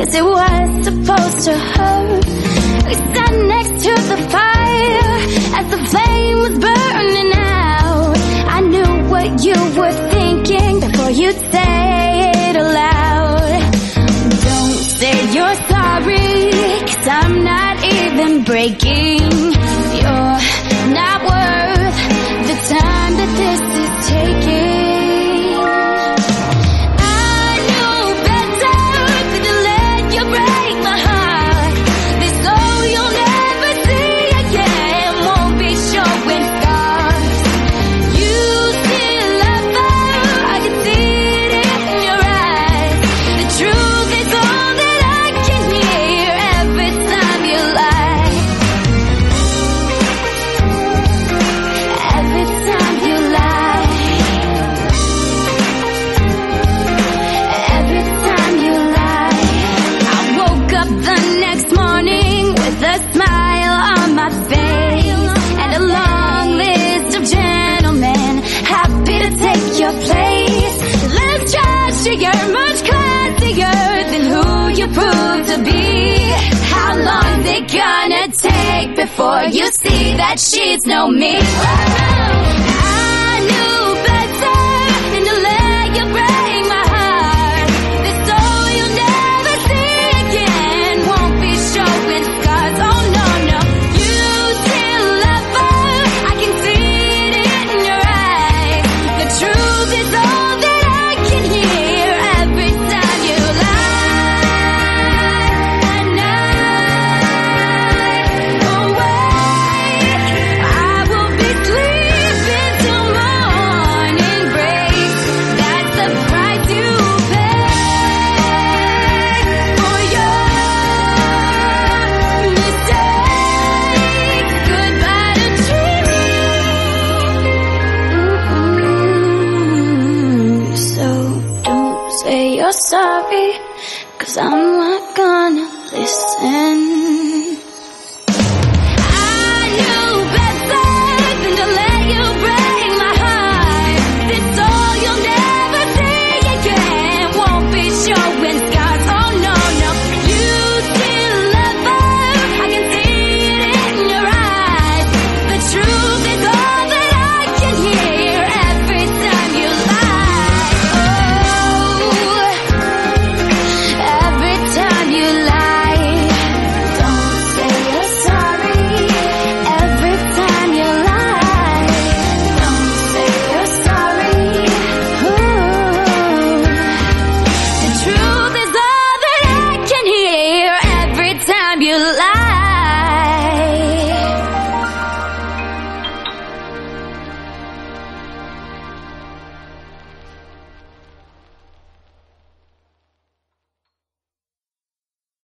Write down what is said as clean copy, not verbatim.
'cause it was supposed to hurt. We sat next to the fire as the flame was burning out. I knew what you were thinking before you'd say it aloud. Don't say you're sorry, 'cause I'm not even breaking. You're not worth the time that this is taking. You're much classier than who you prove to be. How long's it gonna take before you see that she's no me? I knew better than to let you break my heart. This soul you'll never see again won't be showing scars. Oh no, no, you still love her. I can see it in your eyes. The truth is all that I can hear. Sorry, 'cause I'm not gonna listen.